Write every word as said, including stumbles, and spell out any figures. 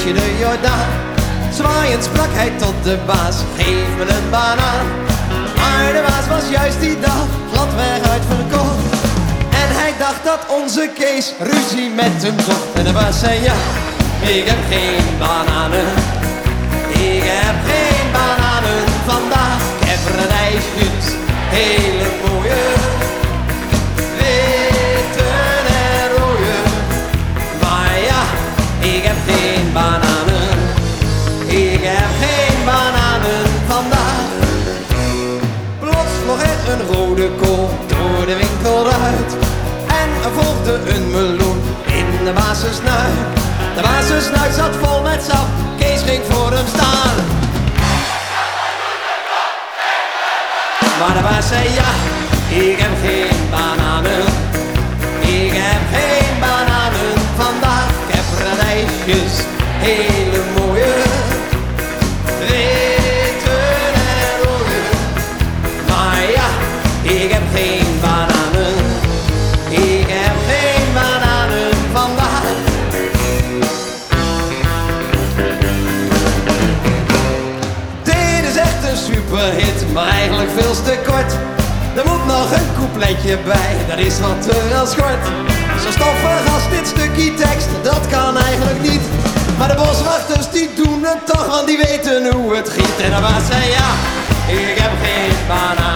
je de Jordaan. Zwaaiend sprak hij tot de baas, geef me een banaan. Maar de baas was juist die dag gladweg uitverkocht. En hij dacht dat onze Kees ruzie met hem zocht. En de baas zei ja, ik heb geen bananen. Ik heb geen bananen vandaag. Ik heb radijsjes, hele mooie, witte en rode. Maar ja, ik heb geen bananen. Ik heb geen bananen vandaag. Plots vloog er een rode kool door de winkelruit. En er volgde een meloen in de basensnuit. De basensnuit zat vol met sap, Kees ging voor hem staan. Maar de baas zei ja, ik heb geen bananen. Ik heb geen bananen vandaag. Ik heb radijsjes, hele mooie, witte en rode. Maar ja, ik heb geen bananen. Ik heb geen bananen vandaag. Dit is echt een superhit, maar eigenlijk veel te kort. Er moet nog een coupletje bij, dat is wat te wel schort. Zo stoffig als dit stukje tekst, dat kan eigenlijk niet. Maar de boswachters die doen het toch, want die weten hoe het giet. En de baas zei ja, ik heb geen bananen.